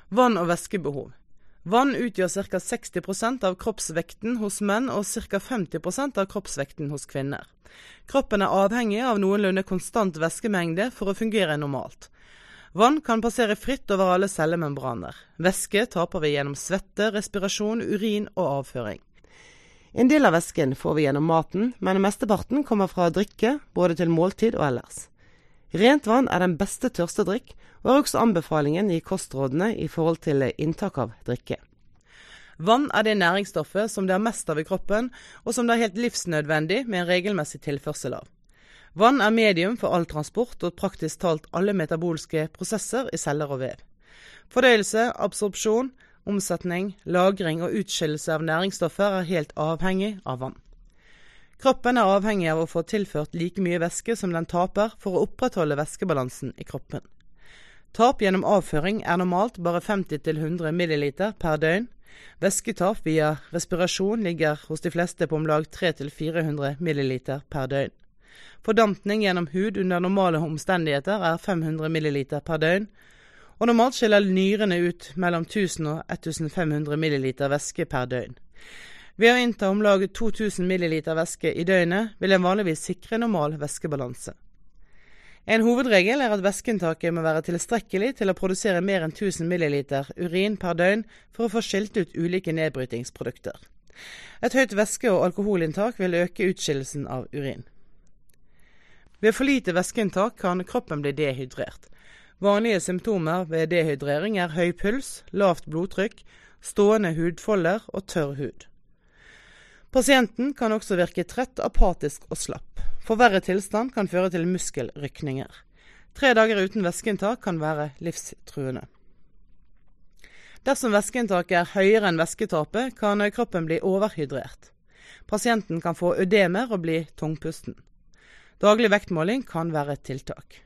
Vann- og væskebehov. Vann utgjør ca. 60% av kroppsvekten hos menn og ca. 50% av kroppsvekten hos kvinner. Kroppen er avhengig av noenlunde konstant væskemengde for å fungere normalt. Vann kan passere fritt over alle cellemembraner. Væske taper vi gjennom svette, respirasjon, urin og avføring. En del av væsken får vi gjennom maten, men mesteparten kommer fra drikke, både til måltid og ellers. Rent vann er den beste tørstedrikk, og er også anbefalingen i kostrådene i forhold til inntak av drikke. Vann er det næringsstoffet som det er mest av i kroppen, og som det er helt livsnødvendig med en regelmessig tilførsel av. Vann er medium for all transport og praktisk talt alle metabolske prosesser i celler og vev. Fordøyelse, absorpsjon, omsetning, lagring og utskillelse av næringsstoffer er helt avhengig av vann. Kroppen er avhengig av å få tilført like mye væske som den taper for å opprettholde væskebalansen i kroppen. Tap gjennom avføring er normalt bare 50-100 ml per døgn. Væsketap via respirasjon ligger hos de fleste på om lag 300-400 ml per døgn. Fordampning gjennom hud under normale omstendigheter er 500 ml per døgn, og normalt skiller nyrene ut mellom 1000 og 1500 ml væske per døgn. Ved å innta om lag 2000 ml væske i døgnet vil en vanligvis sikre normal væskebalanse. En hovedregel er at væskeinntaket må være tilstrekkelig til å produsere mer enn 1000 ml urin per døgn for å få skilt ut ulike nedbrytingsprodukter. Et høyt væske- og alkoholinntak vil øke utskillelsen av urin. Ved for lite væskeinntak kan kroppen bli dehydrert. Vanlige symptomer ved dehydrering er høy puls, lavt blodtrykk, stående hudfolder og tørr hud. Pasienten kan også virke trett, apatisk og slapp. Forverret tilstand kan føre til muskelrykninger. 3 dager uten væskeinntak kan være livstruende. Dersom væskeinntaket er høyere enn væsketapet, kan kroppen bli overhydrert. Pasienten kan få ødemer og bli tungpusten. Daglig vektmåling kan være et tiltak.